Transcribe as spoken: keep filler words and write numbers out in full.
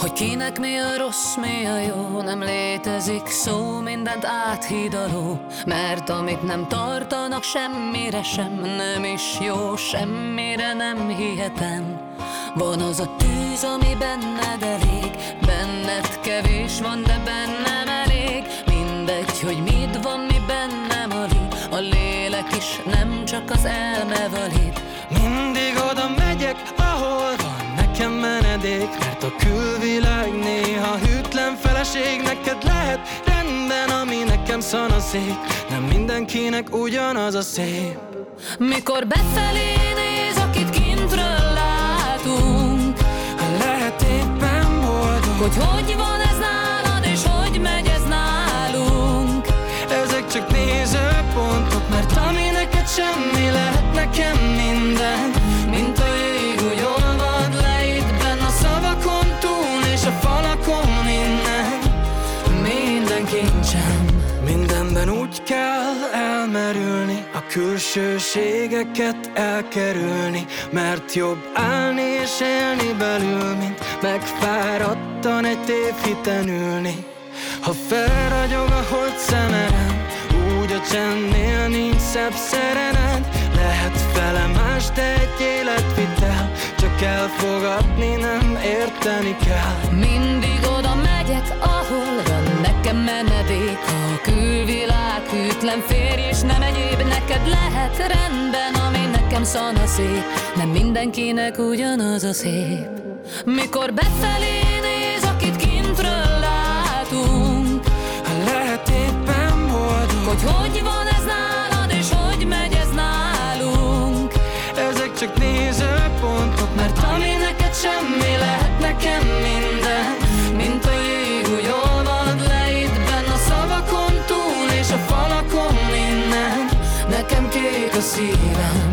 Hogy kinek mi a rossz, mi a jó, nem létezik szó, mindent áthidaló. Mert amit nem tartanak semmire sem, nem is jó, semmire nem hihetem. Van az a tűz, ami benned elég, benned kevés van, de bennem elég. Mindegy, hogy mit van, mi bennem alig, a lélek is, nem csak az elme valid. Mindig oda megyek, ahol van nekem menedék, mert a külvilág néha hűtlen feleség. Neked lehet rendben, ami nekem szanaszék, nem mindenkinek ugyanaz a szép. Mikor befelé néz, akit kintről látunk, lehet éppen boldog, hogy hogy van ez nálad, és hogy megy ez nálunk. ezek csak nézőpontok, mert ami neked semmi, lehet nekem minden. Mint a jég, úgy olvad le itt benn a szavakon túl, és a falakon innen. Minden kincsem, Mindenben úgy kell elmerülni, a külsőségeket elkerülni, mert jobb állni és élni belül, mint megfáradtan egy tévhiten ülni. Ha felragyog a holt szemeden, úgy a csendnél nincs szebb szerened. Lehet felemás, de egy életvitel, csak elfogadni nem érteni kell. mindig oda megyek, ahol van nekem menedék. A külvilág hűtlen férj, és nem egyéb, neked lehet rendben, ami nekem szanaszék, nem mindenkinek ugyanaz a szép. Mikor befelé néz, akit kintről látunk, Lehet éppen boldog, hogy hogy van ez nálad, és hogy megy ez nálunk. ezek csak nézőpontok, mert ami neked semmi, lehet nekem minden. Mint a jég, úgy olvad le itt benn a szavakon túl, és a falakon innen. Nekem kék a szívem,